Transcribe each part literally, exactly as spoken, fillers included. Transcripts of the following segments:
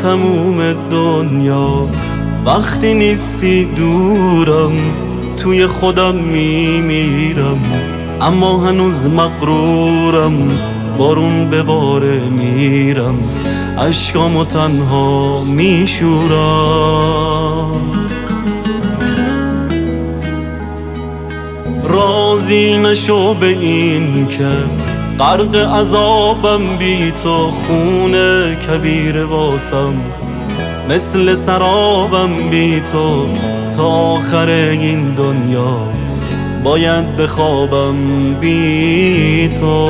تموم دنیا وقتی نیستی دورم، توی خودم میمیرم اما هنوز مغرورم، بارون به باره میرم اشکامو تنها میشورم. راضی نشو به این که غرق عذابم، بی تو خونه کویر واسم مثل سرابم، بی تو تا آخر این دنیا باید بخوابم بی تو.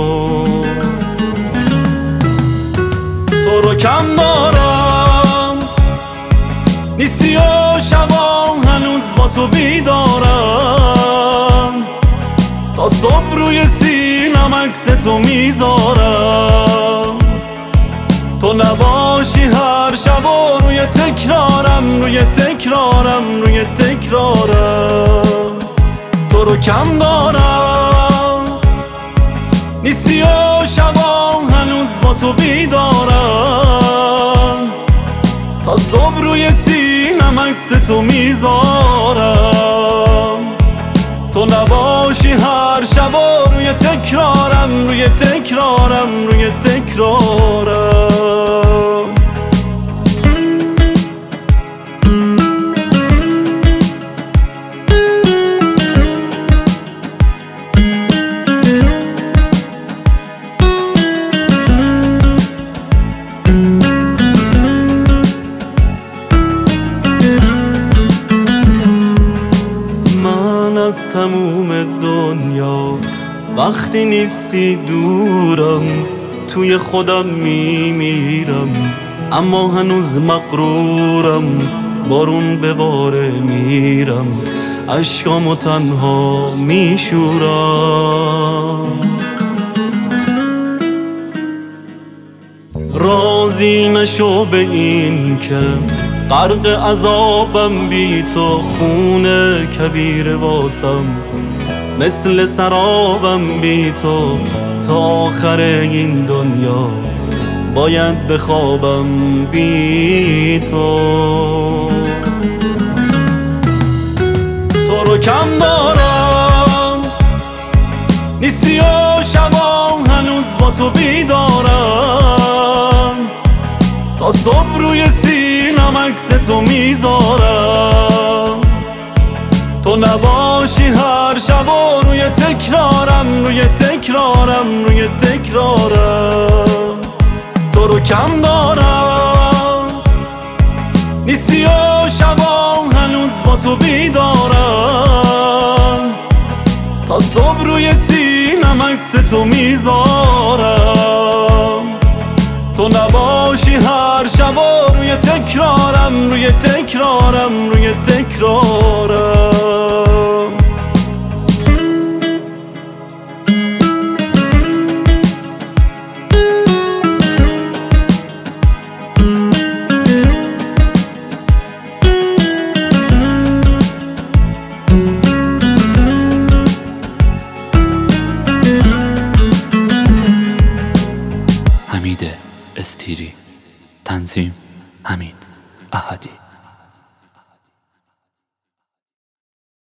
تو رو کم دارم نیستی و شبا هنوز با تو بیدارم، تا صبح روی سینم عکس تو میذارم. تو نباشی هر شب و روی تکرارم روی تکرارم روی تکرارم. تو رو کم دارم نیستی و شبا هنوز با تو بیدارم، تا صبح روی سینم عکس تو میذارم. تو نباشی هر شب و روی تکرارم روی تکرارم روی تکرارم. از تموم دنیا وقتی نیستی دورم، توی خودم میمیرم اما هنوز مغرورم، بارون به باره میرم اشکامو تنها میشورم. راضی نشو به این که غرق عذابم، بی تو خونه کویر واسم مثل سرابم، بی تو تا آخر این دنیا باید بخوابم بی تو. تو رو کم دارم نیستی و شبا هنوز با تو بیدارم، تا صبح روی سینم عکس تو میذارم. تو نباشی هر شب و روی تکرارم روی تکرارم روی تکرارم. تو رو کم دارم نیستی و شبا هنوز با تو بیدارم، تا صبح روی سینم عکس تو میذارم. تو نباشی هر شب و روی تکرارم روی تکرارم روی تکرارم. حمید استیری، تنظیم حمید احدی.